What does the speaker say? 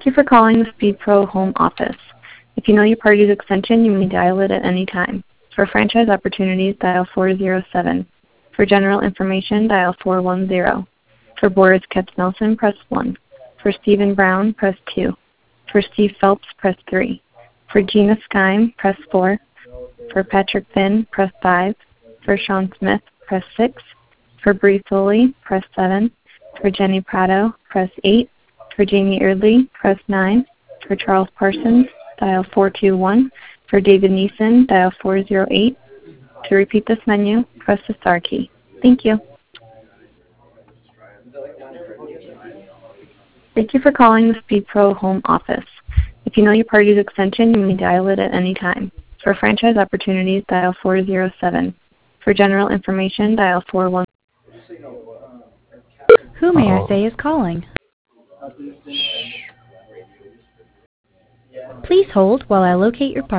Thank you for calling the Speed Pro Home Office. If you know your party's extension, you may dial it at any time. For franchise opportunities, dial 407. For general information, dial 410. For Boris Katz-Nelson, press 1. For Stephen Brown, press 2. For Steve Phelps, press 3. For Gina Skyme, press 4. For Patrick Finn, press 5. For Sean Smith, press 6. For Bree Foley, press 7. For Jenny Prado, press 8. For Jamie Eardley, press 9. For Charles Parsons, dial 421. For David Neeson, dial 408. To repeat this menu, press the star key. Thank you. Thank you for calling the Speed Pro Home Office. If you know your party's extension, you may dial it at any time. For franchise opportunities, dial 407. For general information, dial 411. Who may I say is calling? Please hold while I locate your party.